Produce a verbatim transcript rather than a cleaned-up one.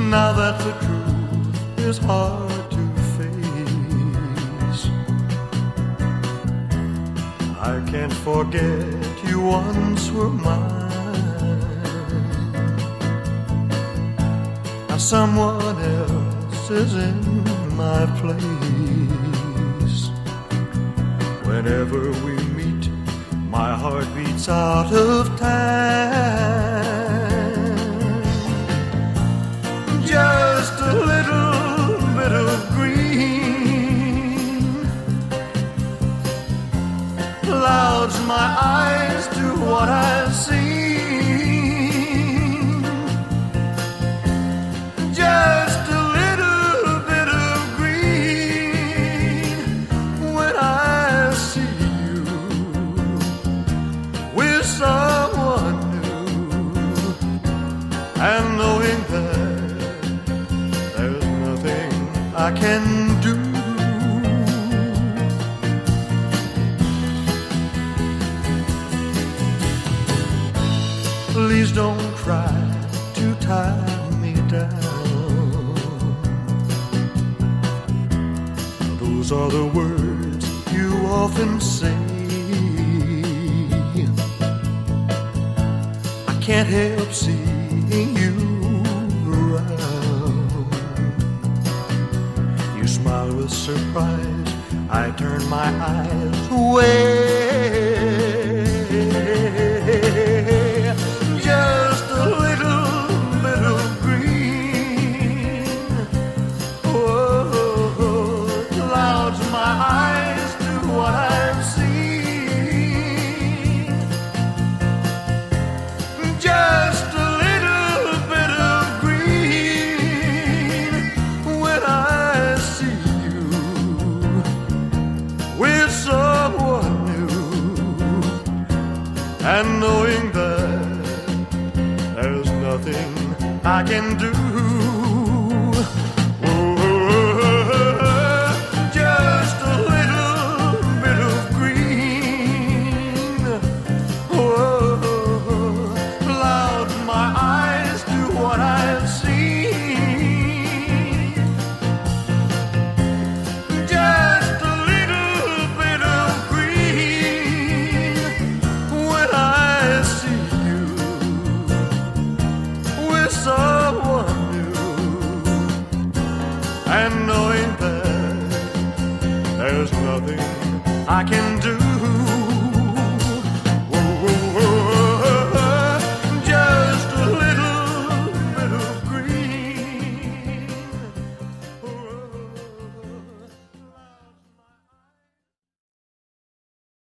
Now that the truth is hard to face, I can't forget you once were mine. Now someone else is in my place. Whenever we meet, my heart beats out of time. Just a little bit of green clouds my eyes to what I see. Just a little bit of green when I see you with someone new, and knowing that there's nothing I can do. Please don't try to tie me down. Those are the words you often say. I can't help seeing you around. You smile with surprise, I turn my eyes away. Just a little bit of green, oh, clouds my eyes to what I've seen. Just a little bit of green when I see you with someone new, and knowing that there's nothing I can do. Oh, just a little bit of green, oh, clouds my eyes to what I've seen. Just a little bit of green when I see you with someone new, and knowing that there's nothing I can do.